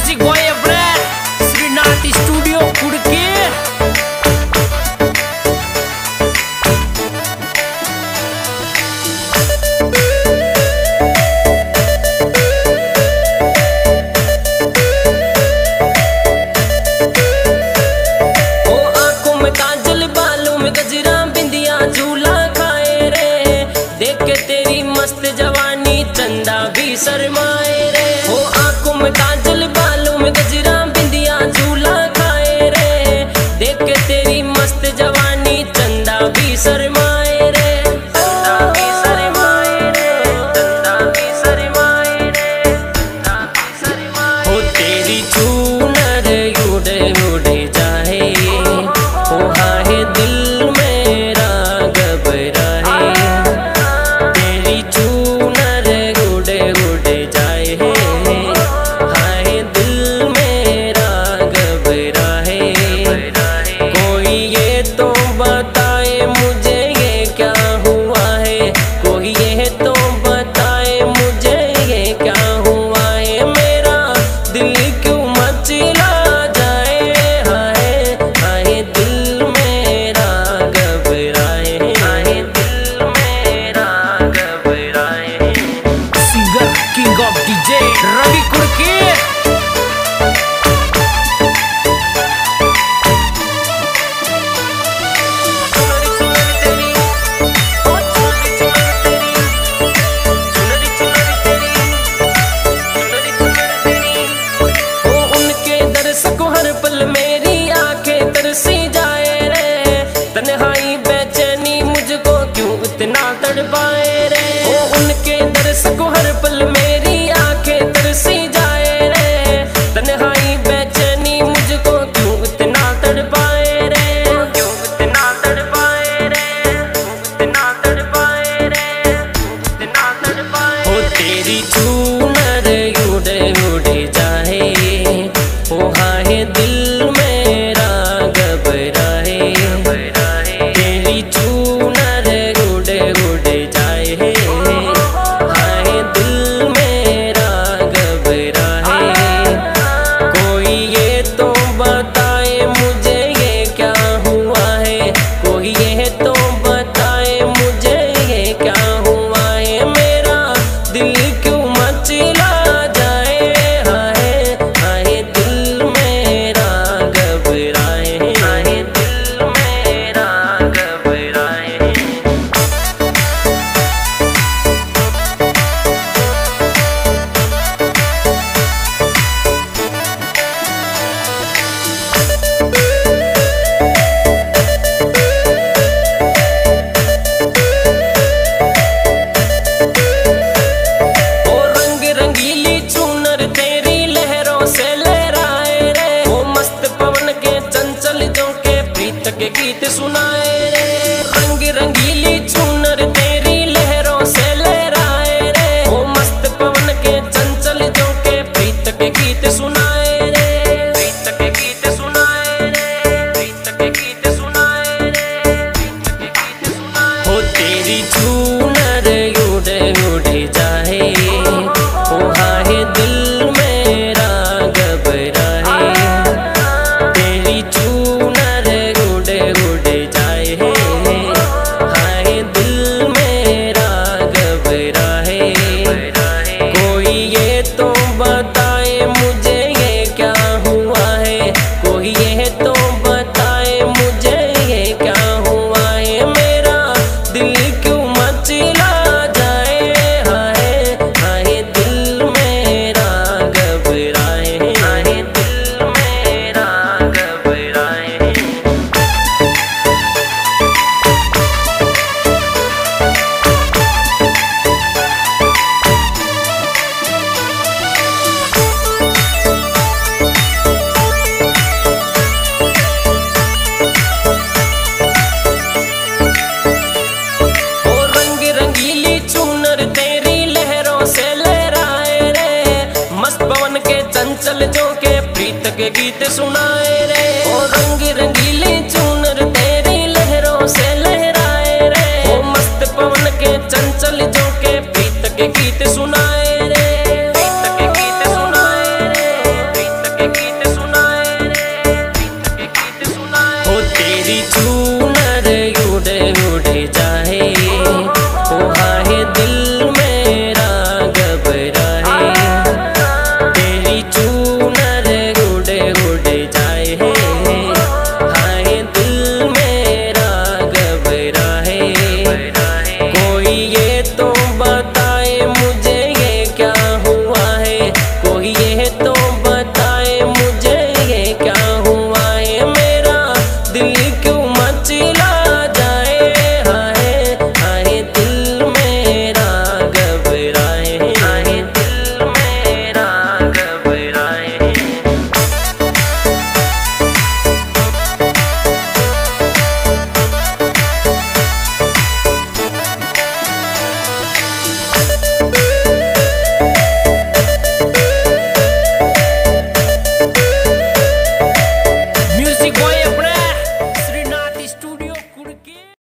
Music boy brand Shrinath studio Kudki. चंदा भी शर्माए रे हो, आंखों में काजल बालों में गजरा बिंदिया झूला खाए रे। देख के तेरी मस्त जवानी चंदा भी शर्माए रे, चंदा भी शर्माए रे, चंदा भी शर्माए रे, चंदा भी शर्माए। हो तेरी चूनर उड़े उड़े जाए, हो हाय दिल मेरा घबराए। तेरी चूनर उड़े उड़े जाए, हाय दिल मेरा घबराए। कोई ये तो बताए मुझे ये क्या हुआ है, कोई ये तो बताए मुझे ये क्या हुआ है। मेरा दिल क्यों मचला जाए, हाय हाय दिल मेरा घबराए, हाय दिल मेरा घबराए। Singer king of DJ Ravi Kudki. मेरी आंखें तरसी जाए रे, तन्हाई बेचैनी मुझको क्यों इतना तड़पाए रे। ओ उनके दर्श को हर पल मेरी आंखें तरसी जाए रे, तन्हाई बेचैनी मुझको क्यों इतना तड़पाए रे, क्यों इतना तड़पाए रे, इतना तड़पाए रे, इतना तड़पाए। ओ तेरी चूनर उड़े उड़े जाए, ओ हाय दिल मेरा घबराए। तेरी चूनर उड़े उड़े जाए, हाय दिल मेरा घबराए। कोई ये तो बताए मुझे ये क्या हुआ है, कोई ये तो बताए मुझे ये क्या हुआ है। मेरा दिल क्यों मचला जाए, हाय हाय दिल मेरा घबराए, हाय दिल मेरा घबराए। के गीत सुनाए रे, रंग रंगीली चूनर तेरी लहरों से लहराए रे। ओ मस्त पवन के चंचल जो के प्रीत के गीत सुनाए रे, प्रीत के गीत सुनाए रे, प्रीत के गीत सुनाए रे, प्रीत के गीत सुनाए। हो तेरी चूनर उड़े उड़े जाए, ओ हाय दिल मेरा घबराए। तेरी चूनर उड़े उड़े जाए, हाय दिल मेरा घबराए। कोई ये तो बताए मुझे ये क्या हुआ है, कोई ये तो बताए मुझे ये क्या हुआ है। मेरा दिल क्यों मचला जाए, हाय हाय दिल मेरा घबराए, हाय दिल मेरा घबराए। चंचल जो के प्रीत के गीत सुनाए रे, ओ रंग रंगी